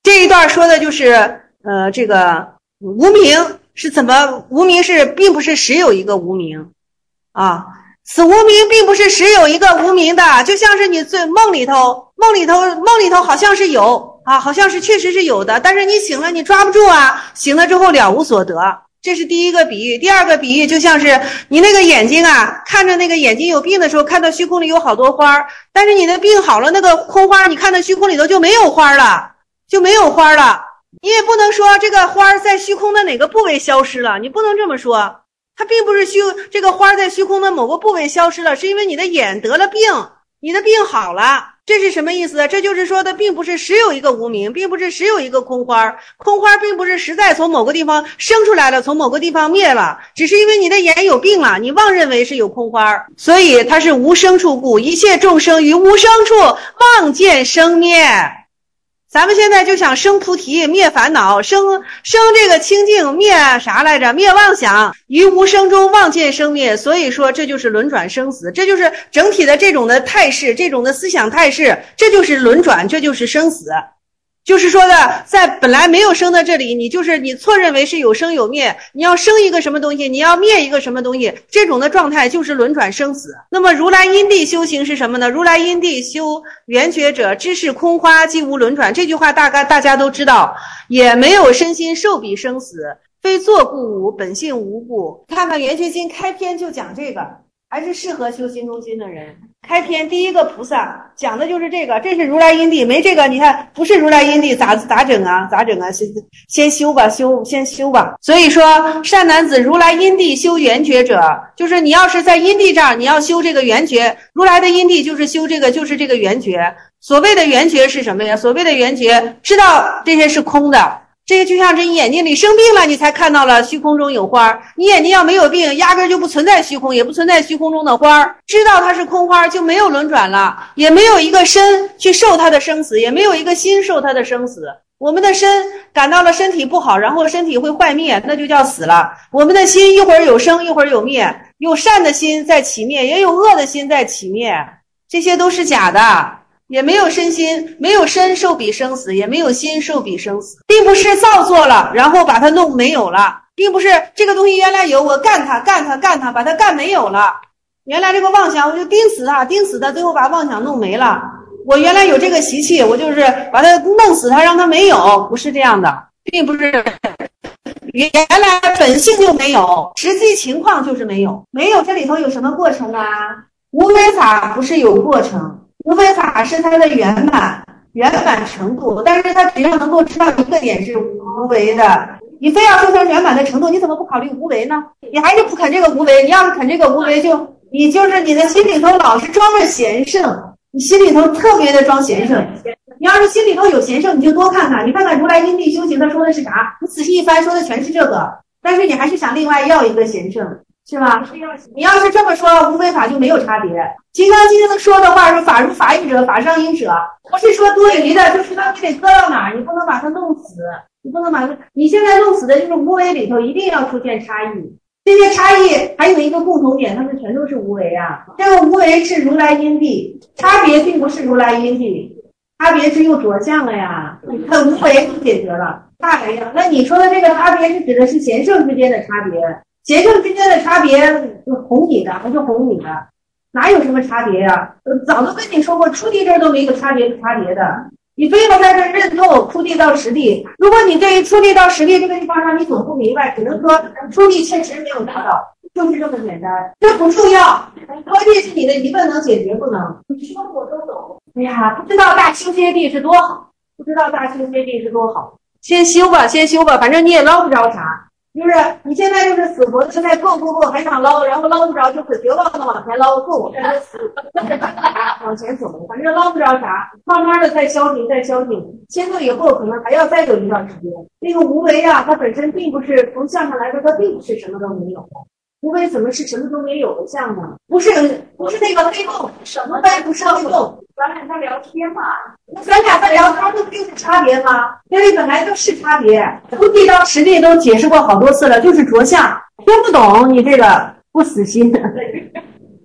这一段说的就是呃这个无明是怎么，无明是并不是实有一个无明啊，此无明并不是实有一个无明的，就像是你最梦里头，梦里头梦里头好像是有啊，好像是确实是有的，但是你醒了你抓不住啊，醒了之后了无所得。这是第一个比喻。第二个比喻就像是你那个眼睛啊，看着那个眼睛有病的时候，看到虚空里有好多花，但是你的病好了，那个空花你看到虚空里头就没有花了，就没有花了。你也不能说这个花在虚空的哪个部位消失了，你不能这么说。它并不是虚这个花在虚空的某个部位消失了，是因为你的眼得了病，你的病好了。这是什么意思？这就是说的并不是实有一个无明，并不是实有一个空花，空花并不是实在从某个地方生出来了，从某个地方灭了，只是因为你的眼有病了，你妄认为是有空花，所以它是无生处故，一切众生于无生处妄见生灭。咱们现在就想生菩提灭烦恼，生生这个清净灭啥来着？灭妄想，于无生中妄见生灭。所以说这就是轮转生死，这就是整体的这种的态势，这种的思想态势，这就是轮转，这就是生死。就是说的在本来没有生的这里，你就是你错认为是有生有灭，你要生一个什么东西，你要灭一个什么东西，这种的状态就是轮转生死。那么如来因地修行是什么呢？如来因地修圆觉者，知是空花即无轮转。这句话大概大家都知道，也没有身心受彼生死，非作故无，本性无故。看看圆觉经开篇就讲这个，还是适合修心中心的人。开篇第一个菩萨讲的就是这个，这是如来因地，没这个你看不是如来因地咋咋整啊？咋整啊？先先修吧，修先修吧。所以说善男子，如来因地修圆觉者，就是你要是在因地这儿，你要修这个圆觉，如来的因地就是修这个，就是这个圆觉。所谓的圆觉是什么呀？所谓的圆觉，知道这些是空的。这个就像这你眼睛里生病了，你才看到了虚空中有花。你眼睛要没有病，压根就不存在虚空，也不存在虚空中的花。知道它是空花，就没有轮转了，也没有一个身去受它的生死，也没有一个心受它的生死。我们的身感到了身体不好，然后身体会坏灭，那就叫死了。我们的心一会儿有生，一会儿有灭，有善的心在起灭，也有恶的心在起灭，这些都是假的。也没有身心，没有身受彼生死，也没有心受彼生死，并不是造作了然后把它弄没有了，并不是这个东西原来有，我干它干它干它把它干没有了，原来这个妄想我就盯死它盯死它，最后把妄想弄没了。我原来有这个习气，我就是把它弄死它，让它没有，不是这样的，并不是原来本性就没有，实际情况就是没有。没有这里头有什么过程啊？无为法不是有过程，无为法是它的圆满圆满程度，但是它只要能够知道一个点是无为的，你非要说成圆满的程度，你怎么不考虑无为呢？你还是不肯这个无为，你要是肯这个无为，就你就是你的心里头老是装着贤圣，你心里头特别的装贤圣。你要是心里头有贤圣，你就多看看，你看看如来因地修行他说的是啥，你仔细一翻说的全是这个，但是你还是想另外要一个贤圣，是吧？你要是这么说，无为法就没有差别。金刚经说的话是法如法义者，法上应舍，不是说多余的，就是说你得搁到哪儿，你不能把它弄死，你不能把它，你现在弄死的就是无为里头一定要出现差异。这些差异还有一个共同点，它们全都是无为啊。这个无为是如来因地，差别并不是如来因地，差别是又着相了呀，它无为就解决了。大为呀，那你说的这个差别是指的是贤圣之间的差别，贤圣之间的差别是哄你的还是哄你的？哪有什么差别呀？早都跟你说过，出地这儿都没有差别差别的。你非要在这认透出地到实地，如果你对于出地到实地这个地方上你总不明白，只能说出地确实没有达到，就是这么简单，这不重要，关键是你的疑问能解决不能？你说我都懂。哎呀，不知道大修歇地是多好，不知道大修歇地是多好，先修吧，先修吧，反正你也捞不着啥。就是你现在就是死活现在够不够还想捞，然后捞不着就很绝望的往前捞，够但是死往前走，反正捞不着啥，慢慢的再消停再消停，先做以后可能还要再有一段时间。这个无为啊，它本身并不是从相上来说，它并不是什么都没有。无为怎么是什么都没有的相呢？不是不是那个黑洞，什么都不是黑洞。 咱俩在聊天嘛， 咱俩在聊天，这不就是差别吗？因为本来就是差别，出地到实地都解释过好多次了，就是着相，听不懂你这个不死心。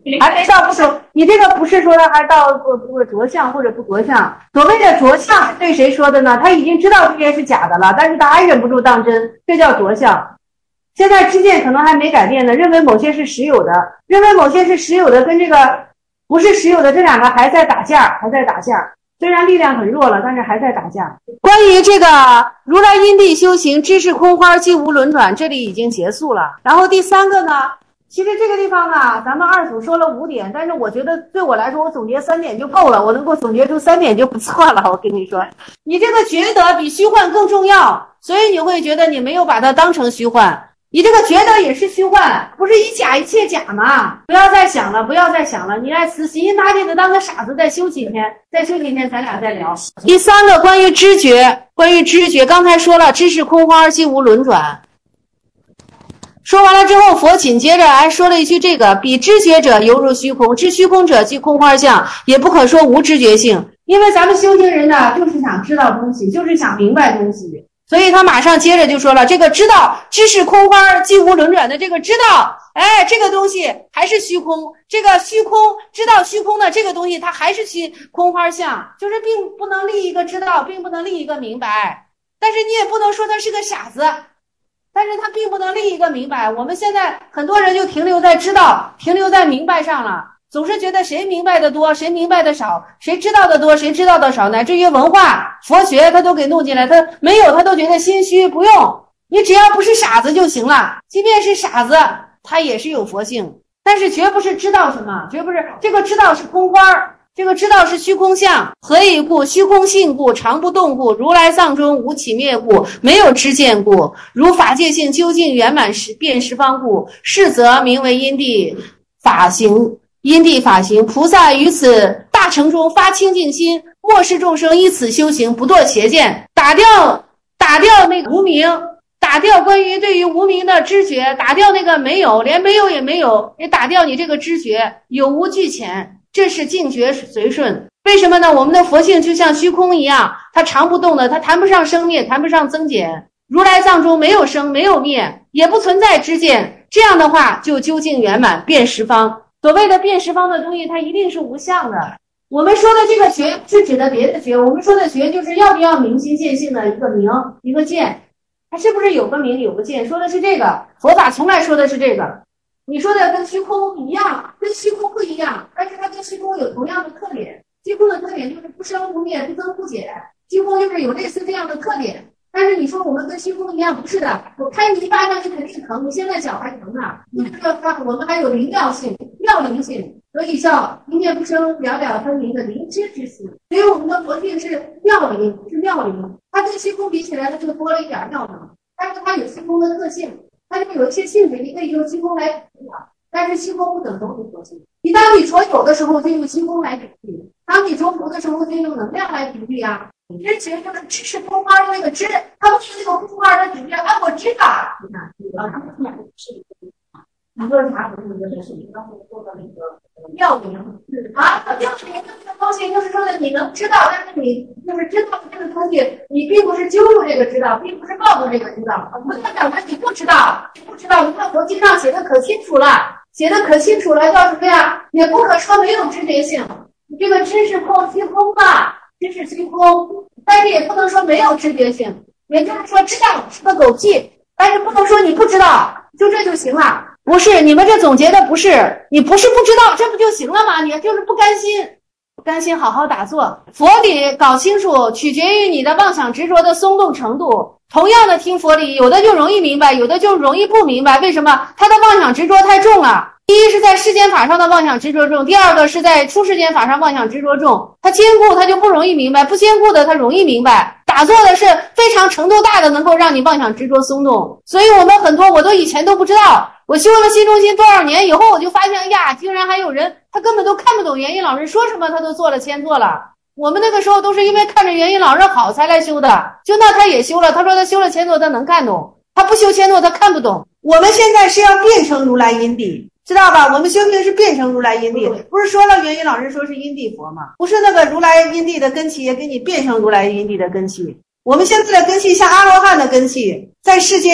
还没到不着，你这个不是说还到不不着相或者不着相。所谓的着相是对谁说的呢？他已经知道这些是假的了，但是他还忍不住当真，这叫着相。现在知见可能还没改变呢，认为某些是实有的，认为某些是实有的，跟这个不是实有的这两个还在打架，还在打架。虽然力量很弱了，但是还在打架。关于这个如来因地修行，知是空花，即无轮转，这里已经结束了。然后第三个呢，其实这个地方呢，咱们二组说了五点，但是我觉得对我来说，我总结三点就够了，我能够总结出三点就不错了。我跟你说，你这个觉得比虚幻更重要，所以你会觉得你没有把它当成虚幻。你这个觉得也是虚幻，不是一假一切假吗？不要再想了，不要再想了，你来死心塌地的当个傻子，再修几天，再修几天，咱俩再聊。第三个，关于知觉，关于知觉，刚才说了，知是空花，即无轮转。说完了之后，佛紧接着还说了一句这个，彼知觉者犹如虚空，知虚空者即空花相，也不可说无知觉性。因为咱们修行人呢，就是想知道东西，就是想明白东西。所以他马上接着就说了，这个知道知是空花即无轮转的这个知道，哎，这个东西还是虚空，这个虚空知道虚空的这个东西它还是虚空花相，就是并不能立一个知道，并不能立一个明白。但是你也不能说他是个傻子，但是他并不能立一个明白。我们现在很多人就停留在知道，停留在明白上了，总是觉得谁明白的多，谁明白的少，谁知道的多，谁知道的少，乃至于文化、佛学他都给弄进来，他没有他都觉得心虚，不用，你只要不是傻子就行了。即便是傻子，他也是有佛性，但是绝不是知道什么，绝不是这个知道是空花，这个知道是虚空相。何以故？虚空性故，常不动故，如来藏中无起灭故，没有知见故，如法界性究竟圆满时遍十方故，是则名为因地法行。因地法行，菩萨于此大乘中发清净心，末世众生依此修行，不堕邪见，打掉打掉那个无明，打掉关于对于无明的知觉，打掉那个没有，连没有也没有，也打掉你这个知觉，有无俱浅，这是净觉随顺。为什么呢？我们的佛性就像虚空一样，它常不动的，它谈不上生灭，谈不上增减。如来藏中没有生，没有灭，也不存在知见，这样的话就究竟圆满，遍十方。所谓的遍十方的东西，它一定是无相的。我们说的这个觉是指的别的觉，我们说的觉就是要不要明心见性的一个明，一个见，它是不是有个明有个见，说的是这个。佛法从来说的是这个。你说的跟虚空一样，跟虚空不一样，但是它跟虚空有同样的特点。虚空的特点就是不生不灭，不增不减，虚空就是有类似这样的特点。但是你说我们跟虚空一样，不是的。我拍你一巴掌，你肯定疼，你现在脚还疼呢。你这个我们还有灵妙性、妙灵性，所以叫一念不生，了了分明的灵知之心。所以我们的佛性是妙灵，是妙灵。它跟虚空比起来，它就多了一点妙能，但是它有虚空的特性，它就有一些性质，你可以用虚空来比喻它。但是虚空不等同于佛性。你当你着有的时候，就用虚空来比喻；当你着无的时候，就用能量来比喻啊。知觉就是知是空花的那个知，它不是那个空花的直觉啊，我知道。你看，啊，他们俩是你说啥？不是那个是你刚才说的那个妙灵啊，妙灵这个东西就是说的，你能知道，但是你就是知道这个东西，你并不是揪住这个知道，并不是抱住这个知道。不代表着你不知道，你不知道。你看佛经上写的可清楚了，写的可清楚了，叫什么呀？也不可说没有知觉性。你这个知是空，虚空嘛。知是虚空，但是也不能说没有知觉性，也就是说知道是个狗屁，但是不能说你不知道，就这就行了。不是，你们这总结的不是，你不是不知道，这不就行了吗？你就是不甘心，不甘心好好打坐。佛理搞清楚，取决于你的妄想执着的松动程度。同样的听佛理，有的就容易明白，有的就容易不明白。为什么？他的妄想执着太重了。第一是在世间法上的妄想执着重，第二个是在出世间法上妄想执着重。它坚固，它就不容易明白；不坚固的，它容易明白。打坐的是非常程度大的，能够让你妄想执着松动。所以我们很多我都以前都不知道，我修了新中心多少年以后，我就发现，哎呀，竟然还有人他根本都看不懂元音老师说什么，他都做了签做了。我们那个时候都是因为看着元音老师好才来修的，就那他也修了，他说他修了签座他能看懂，他不修签座他看不懂。我们现在是要变成如来因地，知道吧？我们修行是变成如来因地，不是说了元音老师说是因地佛吗？不是那个如来因地的根器也给你变成如来因地的根器。我们现在的根器像阿罗汉的根器，在世间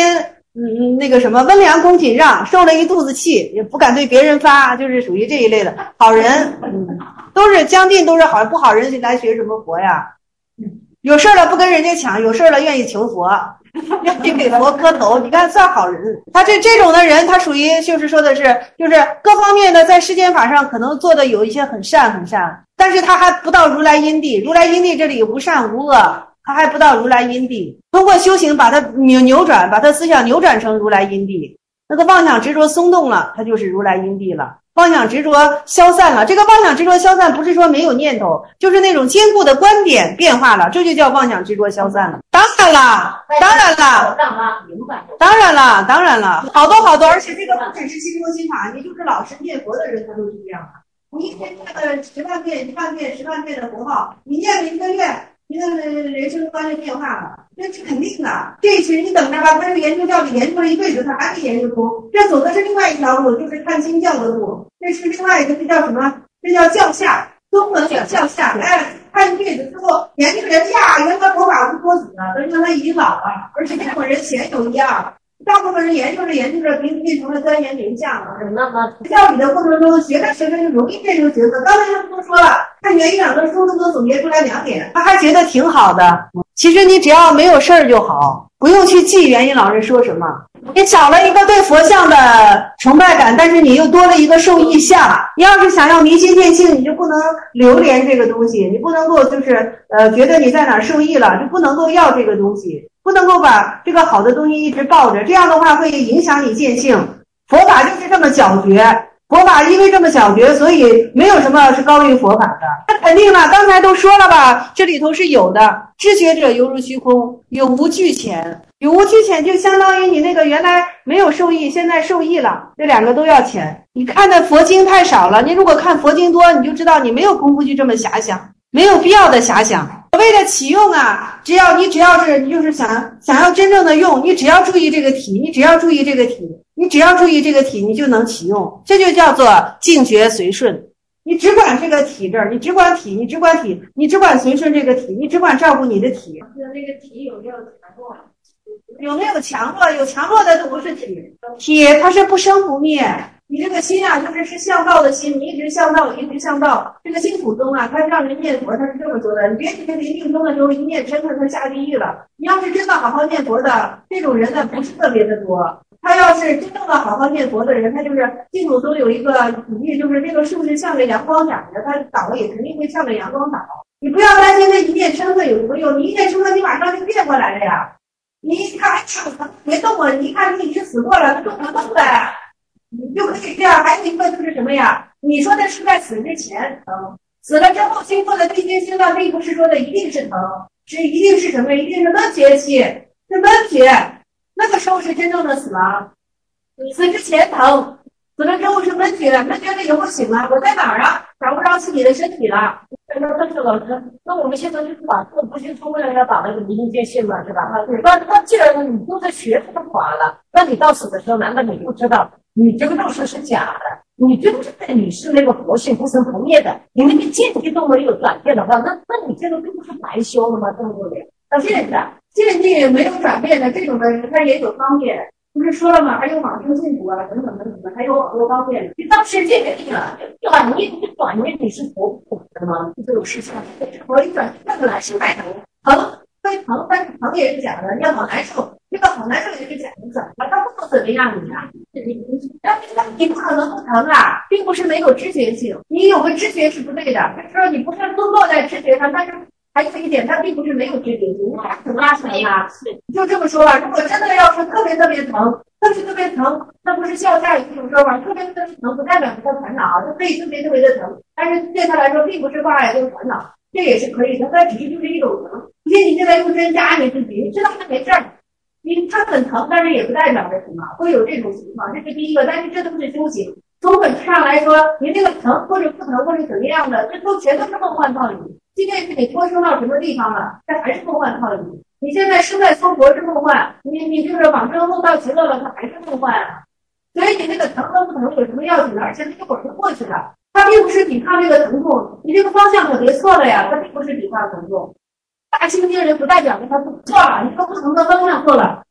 嗯那个什么温良恭俭让，受了一肚子气也不敢对别人发，就是属于这一类的好人。嗯，都是将近都是好，不好人来学什么佛呀？有事了不跟人家抢，有事了愿意求佛，愿意给佛磕头，你看算好人。他这这种的人，他属于就是说的是，就是各方面的在世间法上可能做的有一些很善很善，但是他还不到如来因地。如来因地这里有无善无恶，他还不到如来因地。通过修行把他扭扭转，把他思想扭转成如来因地。那个妄想执着松动了，他就是如来因地了。妄想执着消散了，这个妄想执着消散不是说没有念头，就是那种坚固的观点变化了，这就叫妄想执着消散了。当然了，当然了，当然了，当然了，好多好多，而且这个不只是心中心法，你就是老实念佛的人，他都是这样的。你一天念了十万遍、一万遍、十万遍的佛号，你念了一个月，你的人生观就变化了，那是肯定的。这是你等着吧，他这个研究教理研究了一辈子，他还没研究出，这走的是另外一条路，就是看经教的路。这是另外一个，这叫什么？这叫教下，中文叫教下。哎，看一辈子之后，研究人呀，原来佛法无多子呢，都因为他已经老了，而且这种人鲜有一二。大部分人研究着研究着，变变成了钻研名相了。那么教理的过程中，学着学着就容易变成角色。刚才他们都说了，看袁院长的书都能总结出来两点，他还觉得挺好的。其实你只要没有事儿就好，不用去记袁一老人说什么。你少了一个对佛像的崇拜感，但是你又多了一个受益相。你要是想要迷心见性，你就不能留恋这个东西，你不能够就是呃觉得你在哪儿受益了，就不能够要这个东西，不能够把这个好的东西一直抱着，这样的话会影响你见性。佛法就是这么皎绝，佛法因为这么皎绝，所以没有什么是高于佛法的。那肯定了，刚才都说了吧，这里头是有的。知觉者犹如虚空，有无俱浅。有无俱浅就相当于你那个原来没有受益，现在受益了，这两个都要浅。你看的佛经太少了，你如果看佛经多，你就知道你没有功夫去这么遐想，没有必要的遐想。所谓的启用啊，只要你只要是你就是想想要真正的用，你只要注意这个体，你只要注意这个体，你只要注意这个体，你就能启用，这就叫做境觉随顺。你只管这个体这儿，你只管体，你只管体，你只管随顺这个体，你只管照顾你的体。 那个体有没有强弱？ 有没有强弱？有强弱的都不是体，体它是不生不灭。你这个心啊，就是是向道的心，你一直向道，一直向道。这个净土宗啊，他让人念佛，他是这么说的：你别以为临命终的时候一念真的他下地狱了。你要是真的好好念佛的，这种人呢不是特别的多。他要是真正的好好念佛的人，他就是净土宗有一个比喻，就是这个树是向着阳光长的，它倒也肯定会向着阳光倒。你不要担心这一念嗔恨有什么用，你一念嗔恨，你马上就变过来了呀。你一看，哎呀，别动了！你一看你已经死过了，它动不动的，你就可以这样。还有一个就是什么呀？你说的是在死之前疼，死了之后经过的地心心脏，并不是说的一定是疼，是一定是什么？一定是闷绝期，是闷绝。那个时候是真正的死亡。死之前疼，死了之后是闷绝，闷绝了以后醒了，我在哪儿啊？找不着自己的身体了。 但是老师，那我们现在就是把这个不是说为了要把那个迷信见性嘛，是吧？那那既然你都在学这个法了，那你到死的时候，难道你不知道你这个道士是假的？你真正的你是那个佛性不生不灭的，你那个见地都没有转变的话，那那你这个并不是白修了吗？对不对？ 那现在见地没有转变的这种的人，他也有方面。不是说了吗？还有往生净土啊，等等等等，还有好多方面。 你当时这个地了，转念你转念你是佛不的吗？这种事情， 我一转那个来是白疼，疼非疼，但是疼也是假的，你要好难受，这个好难受也是假的，怎么了？他不能怎么样你啊？你不可能不疼啊，并不是没有知觉性，你有个知觉是不对的，说你不是都落在知觉上，但是。还有一点，它并不是没有知觉性，你还怎么拉疼啊？就这么说吧，如果真的要是特别特别疼，特别特别疼，那不是笑下有一种说法，特别特别疼不代表他烦恼，他可以特别特别的疼，但是对他来说并不是挂碍跟烦恼，这也是可以的，它只是就是一种疼。而且你现在用针扎你自己，你知道他没事儿，你他很疼，但是也不代表着什么，会有这种情况，这是第一个。但是这都是修行，从本质上来说，你这个疼或者不疼或者怎么样的，这都全都是梦幻泡影。即便是你托生到什么地方了，这还是梦幻泡影。你现在生在娑婆是梦幻，你你就是往生梦到极乐了，它还是梦幻啊。所以你这个疼和不疼有什么要紧的？而且一会儿就过去了，它并不是抵抗这个疼痛，你这个方向可别错了呀，它并不是抵抗疼痛。大清净人不代表着他错了，你这个不疼的方向错了，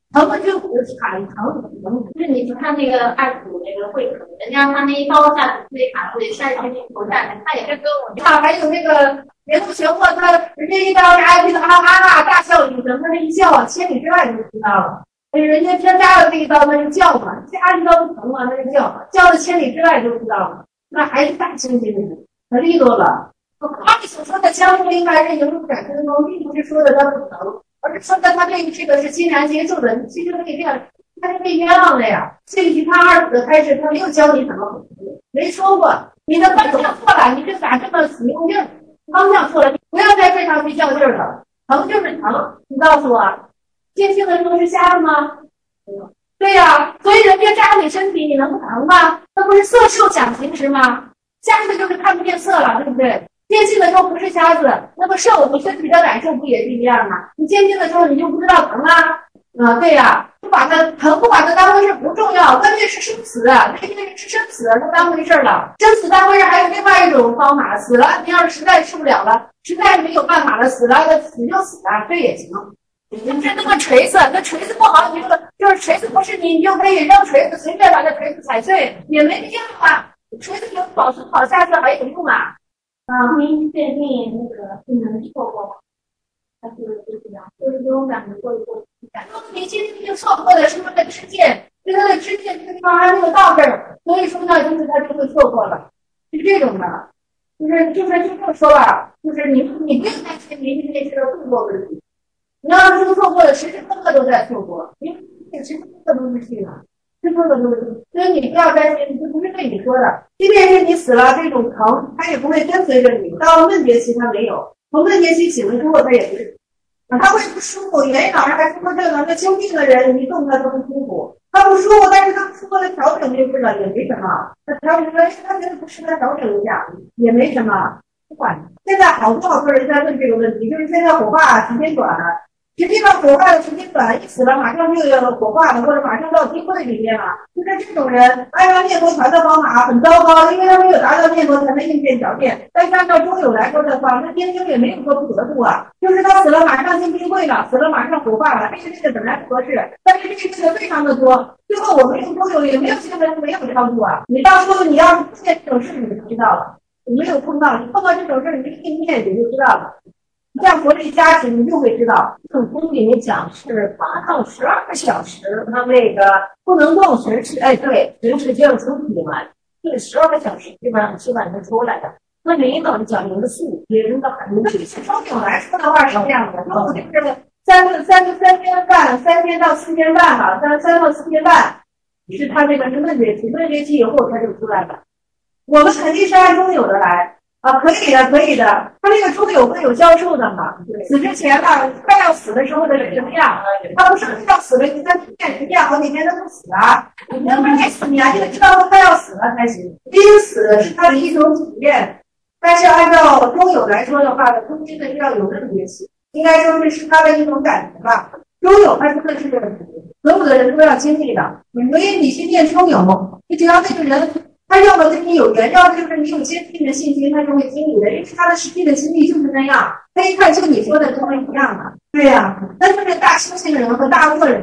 疼了就卡一疼，就是你看那个二组那个会疼，人家他那一刀下去自己卡住，下去那口站，他也是跟我啊，还有那个别的学过，他人家一刀扎进去，啊啊啊大笑一声，他这一叫啊，千里之外就知道了。人家真扎了这一刀，那就叫嘛，扎一刀不疼嘛，那就叫，叫到千里之外就知道了。那还是大猩猩呢，可利落了。他所说的江湖应该是迎入感真功，并不是说的他不疼。而是说的他对于这个是欣然接受的，你其实可以这样，他是被冤枉了呀。这个他二组的开始，他没有教你怎么回事，没说过你的方向错了，你这咋这么死用劲儿？方向错了，你不要在这上去较劲儿了。疼就是疼，你告诉我，坚信的时候是瞎的吗？对呀、啊，所以人家扎你身体，你能不疼吗？那不是色受想行识吗？瞎子就是看不见色了，对不对？坚信的时候不是瞎子，那么受你身体的感受不也是一样吗？你坚信的时候你就不知道疼啦，啊，对呀、啊，不把它疼不把它当回事不重要，关键是生死啊，那些人是生死他当回事了，生死当回事还有另外一种方法，死了你要是实在受不了了，实在没有办法了，死了死就死了，这也行。就是那个锤子，那锤子不好，你这个就是锤子不是你，你就可以扔锤子，随便把这锤子踩碎，也没用啊。锤子有保持好下去还有用啊。啊，您确定那个不能错过吗？还是就是这样，就是这种感觉过一过。你今天就错过的是他的支线，就他的支线这个地方还没有到这儿，所以说呢，就是他就会错过了，是这种的。就是就是就这么说吧，就是你你不用担心明天那是错过问题。你要是说错过了，时时刻刻都在错过，因为时时刻刻都是去了，时时刻刻都是，所以你不要担心，这不是对你说的。即便是你死了，这种疼它也不会跟随着你，到了闷节期它没有，从闷节期醒了之后它也不是，啊，它会不舒服，原因老是还说这个，那修病的人一动他都不舒服，他不舒服，但是他舒服的调整就是了，也没什么，他调整了，他觉得不适合调整一下，也没什么，不管。现在好多好多人在问这个问题，就是现在火化时间短了。实际上火化的时间短，一死了马上就要火化了，或者马上到冰柜里面了。就是这种人，按照念佛传的方法很糟糕，因为他没有达到念佛传的应变条件。但是按照中有来说的话，那天经也没有说不得度啊，就是他死了马上进冰柜了，死了马上火化了，这个这个本来不合适，但是这个非常的多。最后我们用中有也没有新闻没有超度啊。你到时候你要是碰见这种事，你就知道了。你没有碰到，你碰到这种事，你就一念你就知道了。像佛力加持，你就会知道， 这种宫里面讲是八到十二个小时，他那个不能动神识，哎，对，神识就要出体嘛，这十二个小时基本上基本上出来的。那领导讲您的四五天的很那从总来说的话是这样的，那就是三个三个三天半，三天到四天半吧，三三到四天半，是他这个是闷节期，闷节期以后他就出来了。我们肯定是按中有的来。啊，可以的，可以的。他这个中有会有教授的嘛？死之前吧，快要死的时候的是什么样？他不是要死了，你再念念好几天他就死了。你要不再死，你还得知道他快要死了才行。濒死是他的一种体验，但是按照中有来说的话呢，中间的是要有这么节气，应该说是是他的一种感觉吧。中有他真的是所有的人都要经历的，所以你去念中有，你只要那个人。他要么跟你有缘，要么就是你有坚定的信心，他就会经历的，因为他的实际的经历就是那样。他一看就你说的都是一样的，对呀、啊，那就是大猩猩人和大恶人。